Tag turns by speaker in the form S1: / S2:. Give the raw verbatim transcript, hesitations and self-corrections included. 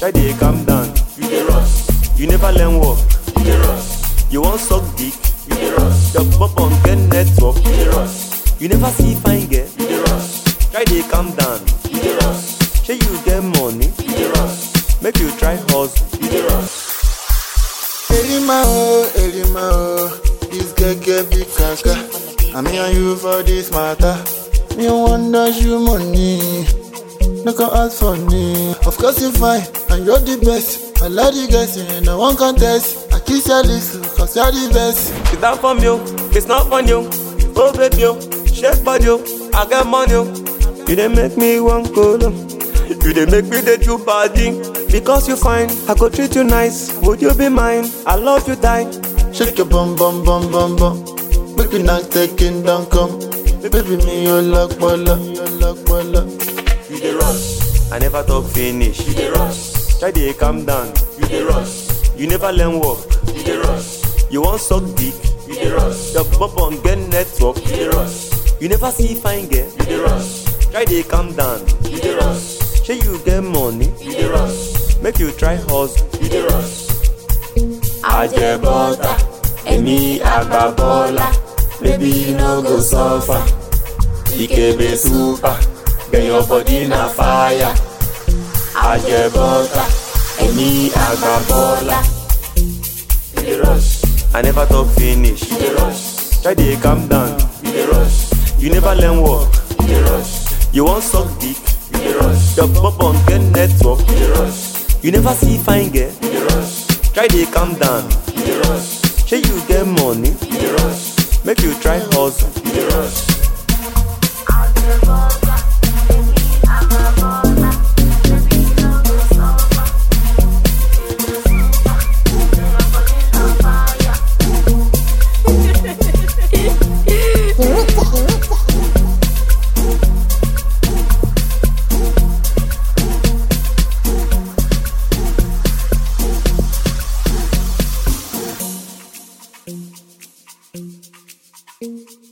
S1: Try to calm down.
S2: You dey rust.
S1: You never learn work.
S2: You dey rust.
S1: You want suck dick.
S2: You dey rust.
S1: Your pop on get network.
S2: You dey rust.
S1: You never see fine girl.
S2: You dey rust.
S1: Try to calm down.
S2: You dey rust.
S1: Say you get money.
S2: You dey rust.
S1: Make you try hustle.
S2: You dey rust.
S3: Elima oh, Elima oh, this girl get big kaka. I'm me and you for this matter. Me want dash you money, no can ask for me. Of course you fine, and you're the best. I love the guys in a one contest. I kiss your lips, cause you're the best.
S1: It's not from you, it's not from you. Oh baby, you shake body, you. I get money. You You dey make me want cold. You dey make me dey do body. Because you fine, I go treat you nice. Would you be mine? I love you, die.
S3: Shake your bum bum bum bum bum. Make me not taking down come. Baby me your luck bola, your luck bola.
S2: You dey rust.
S1: I never talk finish.
S2: You dey rust.
S1: Try to calm down.
S2: You dey rust.
S1: You never learn work.
S2: You dey rust.
S1: You want suck dick.
S2: You dey rust.
S1: Your pop on get network.
S2: You dey rust.
S1: You never see fine girl.
S2: You dey rust.
S1: Try to calm down.
S2: You dey rust.
S1: Say you get money.
S2: You dey rust.
S1: Make you try hustle.
S2: You dey rust.
S1: Ajebota, emi agbabola. Baby you no go suffer. Ikebe super, get your body na fire. Ajebota, emi agbabola.
S2: You dey rust.
S1: I never talk finish.
S2: You dey rust.
S1: Try to calm down.
S2: You dey rust.
S1: You never learn work.
S2: You dey rust.
S1: You want suck dick.
S2: You dey rust.
S1: Your pop on get network.
S2: You dey rust.
S1: You never see fine girl.
S2: You dey rust.
S1: Try to calm down.
S2: You dey rust.
S1: Say you get money.
S2: You dey rust.
S1: Make you try hustle.
S2: You dey rust.
S4: Thank you.